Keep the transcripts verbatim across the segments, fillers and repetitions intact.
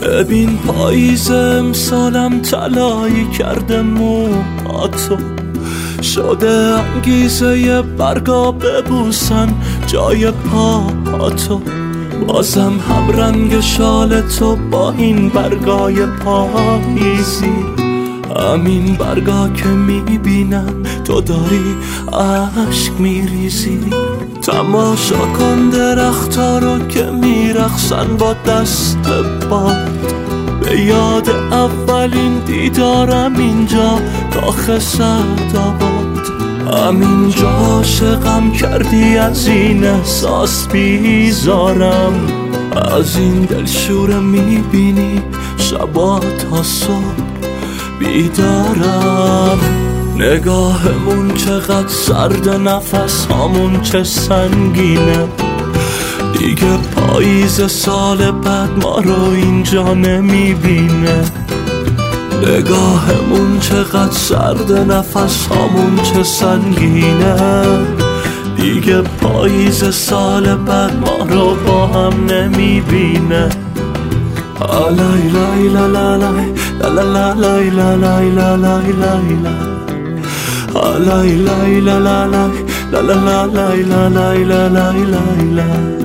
ببین پاییز امسالم طلایی کرده موهاتو، شده انگیزه برگا ببوسن جای پاهاتو. بازم هم رنگ شال تو با این برگای پاییزی، همین برگا که میبینم تو داری عشق میریزی. تماشا کن درختا رو که میرقصن با دست باد، به یاد اولین دیدارم اینجا کاخ سعدآباد. همینجا عاشقم کردی، از این احساس بیزارم، از این دلشوره میبینی شبا تا صبح بیدارم. نگاهمون چقدر سرد، نفس هامون چه سنگینه، دیگه پاییز سال بعد ما رو اینجا نمیبینه. نگاهمون چقدر سرد، نفس هامون چه سنگینه، دیگه پاییز سال بعد ما رو با هم نمیبینه. آلای لای لای لای لای لای لای لای لای لای آلای لای لای لای لای لای لای لای لای.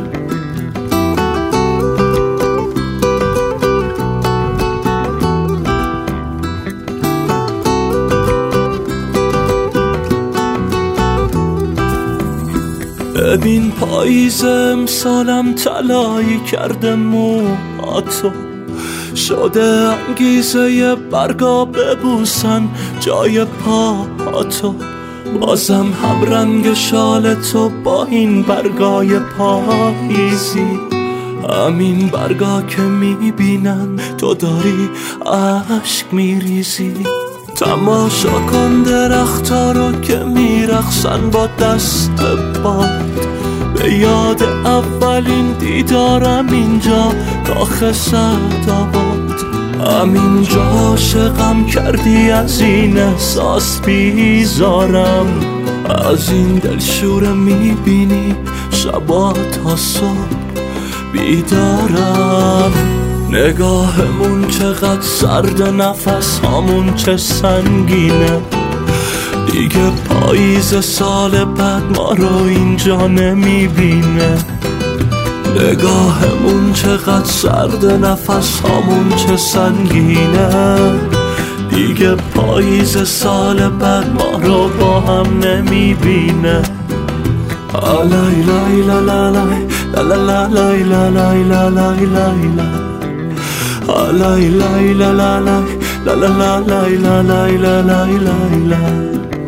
ببین پاییز امسالم طلایی کرده موهاتو، شده انگیزه برگا ببوسن جای پاهاتو. بازم هم رنگ شال تو با این برگای پاییزی، همین برگا که میبینن تو داری عشق میریزی. تماشا کن درختا رو که میرقصن با دست باد، به یاد اولین دیدارم اینجا کاخ سعدآباد. همینجا عاشقم کردی، از این احساس بیزارم، از این دلشوره میبینی شبا تا صبح بیدارم. نگاهمون چقدر سرد، نفس هامون چه سنگینه، دیگه پاییز سال بعد ما رو اینجا نمیبینه. نگاهمون چقدر سرد، نفس هامون چه سنگینه، دیگه پاییز سال بعد ما رو با هم نمیبینه. آلای لای لای لای لای لای لای لای لای آلای لای لای لای لای لای لای لای لای لای لای.